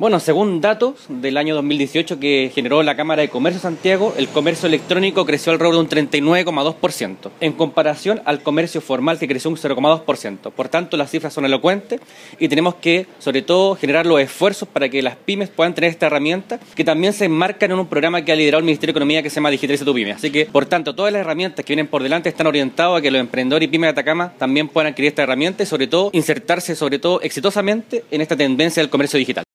Bueno, según datos del año 2018 que generó la Cámara de Comercio de Santiago, el comercio electrónico creció alrededor de un 39,2%, en comparación al comercio formal que creció un 0,2%. Por tanto, las cifras son elocuentes y tenemos que, sobre todo, generar los esfuerzos para que las pymes puedan tener esta herramienta, que también se enmarca en un programa que ha liderado el Ministerio de Economía que se llama Digitaliza tu Pyme. Así que, por tanto, todas las herramientas que vienen por delante están orientadas a que los emprendedores y pymes de Atacama también puedan adquirir esta herramienta y, sobre todo, insertarse, exitosamente en esta tendencia del comercio digital.